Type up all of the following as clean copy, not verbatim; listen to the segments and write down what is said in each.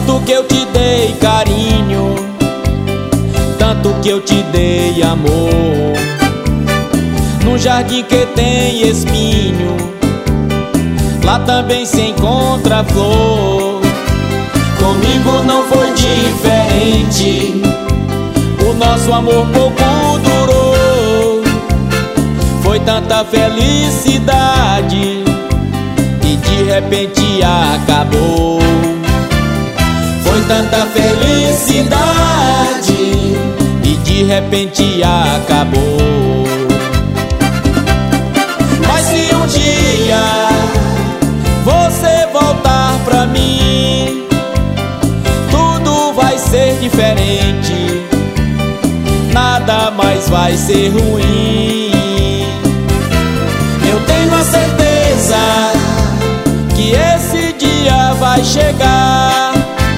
Tanto que eu te dei carinho, tanto que eu te dei amor, num jardim que tem espinho, lá também se encontra flor. Comigo não foi diferente, o nosso amor pouco durou. Foi tanta felicidade e de repente acabou. Foi tanta felicidade e de repente acabou. Mas se um dia você voltar pra mim, tudo vai ser diferente, nada mais vai ser ruim. Eu tenho a certeza que esse dia vai chegar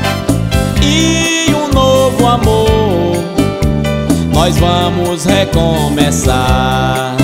e um novo amor nós vamos recomeçar.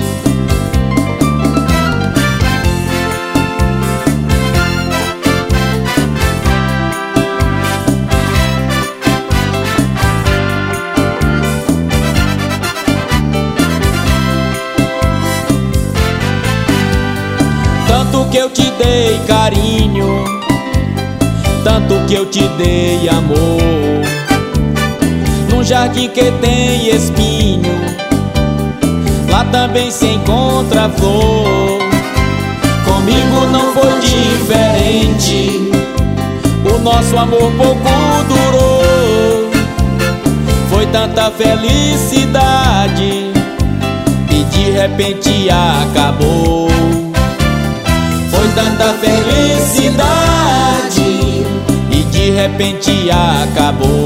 Tanto que eu te dei carinho, tanto que eu te dei amor, num jardim que tem espinho, lá também se encontra flor. Comigo não foi diferente, o nosso amor pouco durou. Foi tanta felicidade e de repente acabou. Foi tanta felicidade e de repente acabou.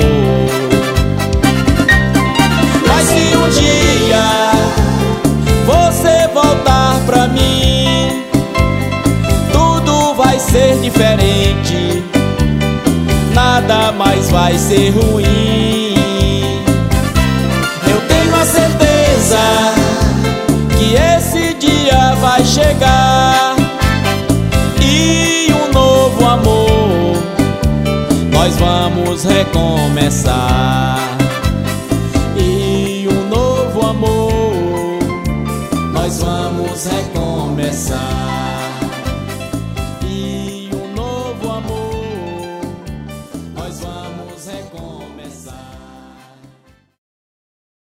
Mas se um dia você voltar pra mim, tudo vai ser diferente, nada mais vai ser ruim. Eu tenho a certeza que esse dia vai chegar e um novo amor nós vamos recomeçar. E um novo amor nós vamos recomeçar. E um novo amor nós vamos recomeçar.